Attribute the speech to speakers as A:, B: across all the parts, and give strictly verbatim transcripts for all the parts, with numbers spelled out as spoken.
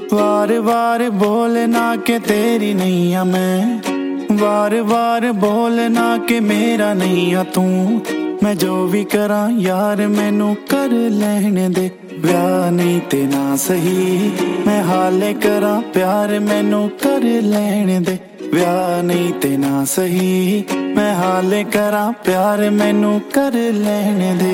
A: वार वार बोलना के तेरी नहीं आ मैं, वार वार बोलना के मेरा नहीं आ तू। मैं जो भी करा यार मैनू कर लैण दे ब्याह नहीं ते ना सही। मैं हाले करा प्यार मैनू कर लैण दे ब्याह नहीं ते ना सही। मैं हाले करा प्यार मैनू कर लैण दे।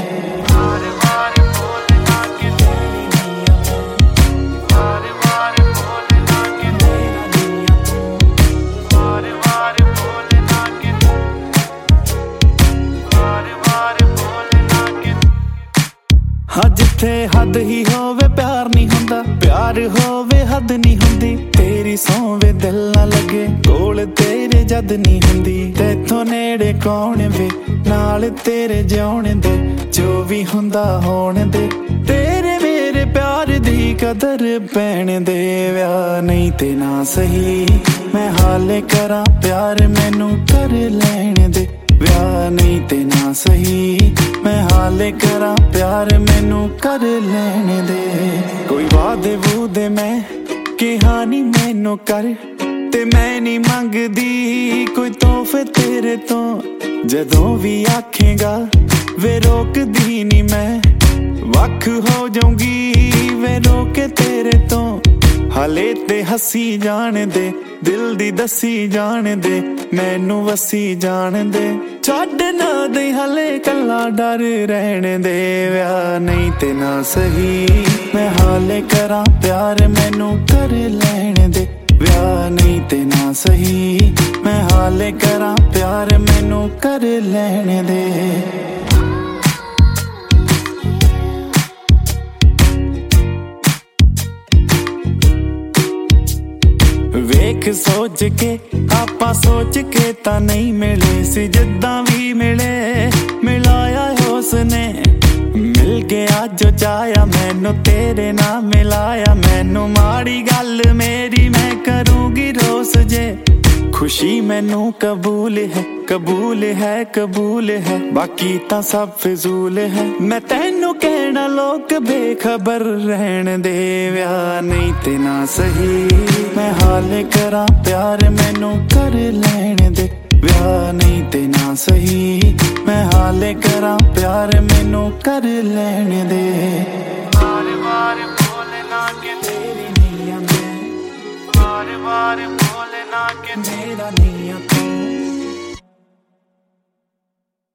A: हाँ जिथे हद ही होवे प्यार नहीं हुंदा, प्यार होवे हद नहीं हुंदी। तेरी सौवे दिल ना लगे कोल तेरे जद नहीं हुंदी। तेथों नेड़े कौन वे नाल तेरे जिउण दे, जो भी हुंदा होण दे। तेरे मेरे प्यार दी कदर पैण दे व्याह नहीं ते ना सही। मैं हाले करा प्यार मैनू कर लैण दे ब्याह नहीं ते ना सही। मैं हाले करा प्यार मैनू कर लैण दे। कोई वादे वूदे मैं कहानी मैनू कर ते मैं नहीं मंगदी कोई तोहफे तेरे तो। जदों भी आखेगा वे रोकदी नहीं मैं, वख हो जाऊंगी वे रोके तेरे तो। हाले ते हसी जान दे दिल दी दसी जान दे मैनू वसी जान दे। छड्ड ना दे हाले कल्ला डर रहन दे व्याह नहीं ते ना सही। मैं हाले करा प्यार मैनू कर लैण दे ब्याह नहीं ते ना सही। मैं हाले करा प्यार मैनू कर लैण दे। वेख सोच के आपा सोच के ता नहीं मिले सी जिद्दां भी मिले मिलाया उसने। मिल गया जो चाया मैनू तेरे नाल मिलाया। मैनू माड़ी गल मेरी मैं करूँगी रोस जे। खुशी मैनू कबूल है कबूल है कबूल है, बाकी ता सब फिजूल है। मैं तैनू कहना लोग बेखबर रहन दे व्याह नहीं ते ना सही। मैं हाले करा प्यार मैनू कर लैण दे ब्याह नहीं ते ना सही। मैं हाले करा प्यार मैनू कर लैण दे। वार वार बोलना के तेरी नहीं आ मैं, वार वार बोलना के मेरा नहीं आ।